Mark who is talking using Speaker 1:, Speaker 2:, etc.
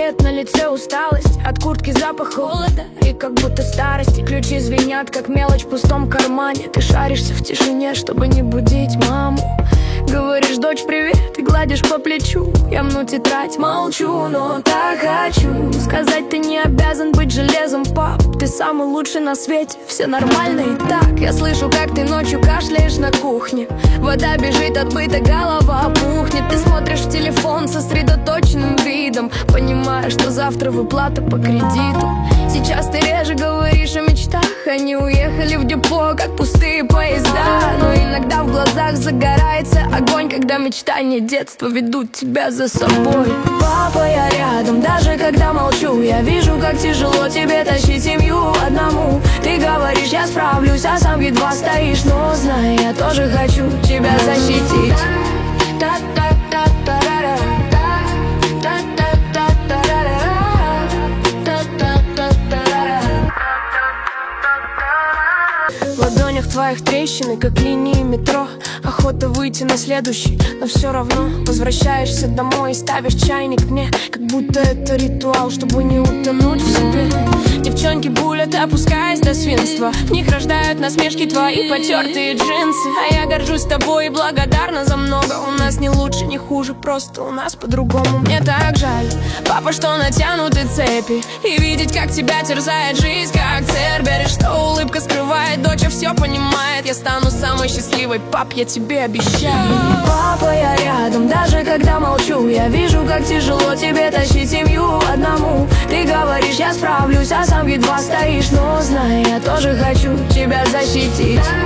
Speaker 1: свет, на лице усталость. От куртки запах холода и как будто старости. Ключи звенят, как мелочь в пустом кармане. Ты шаришься в тишине, чтобы не будить маму. Говоришь: дочь, привет, и гладишь по плечу. Я мну тетрадь, молчу, но так хочу сказать: ты не обязан быть железом, пап. Ты самый лучший на свете, все нормально и так. Я слышу, как ты ночью кашляешь на кухне. Вода бежит, отбыта, голова пухнет. Ты смотришь в телефон сосредоточенным видом, понимаешь, что завтра выплата по кредиту. Сейчас ты реже говоришь о мечтах. Они уехали в депо, как пустые поезда. Но иногда в глазах загорается огонь, когда мечтания детства ведут тебя за собой. Папа, я рядом, даже когда молчу. Я вижу, как тяжело тебе тащить семью одному. Ты говоришь: я справлюсь, а сам едва стоишь. Но знай, я тоже хочу тебя защитить. В ладонях твоих трещины, как линии метро. Охота выйти на следующий, но все равно возвращаешься домой и ставишь чайник мне, как будто это ритуал, чтобы не утонуть в себе. Девчонки булят, опускаясь до свинства. В них рождают насмешки твои потертые джинсы. А я горжусь тобой и благодарна за много. У нас не лучше, не хуже, просто у нас по-другому. Мне так жаль, папа, что натянуты цепи, и видеть, как тебя терзает жизнь, как Цербер. И что улыбка скрывает, дочь все понимает. Я стану самой счастливой, пап, я тебе обещаю. Папа, я рядом, даже когда молчу. Я вижу, как тяжело тебе тащить семью одному. Ты говоришь: я справлюсь, а сам едва стоишь. Но знай, я тоже хочу тебя защитить.